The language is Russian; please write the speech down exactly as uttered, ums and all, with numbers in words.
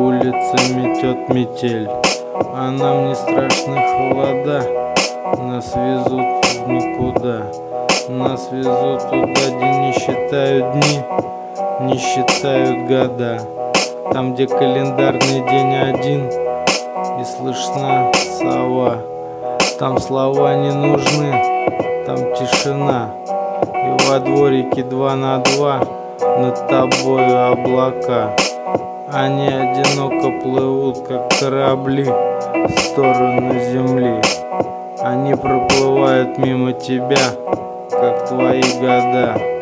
улице метет метель, а нам не страшны холода. Нас везут в никуда, нас везут туда, где не считают дни, не считают года. Там, где календарный день один и слышна сова. Там слова не нужны, там тишина. И во дворике два на два над тобою облака. Они одиноко плывут, как корабли, в сторону земли. Они проплывают мимо тебя, как твои года.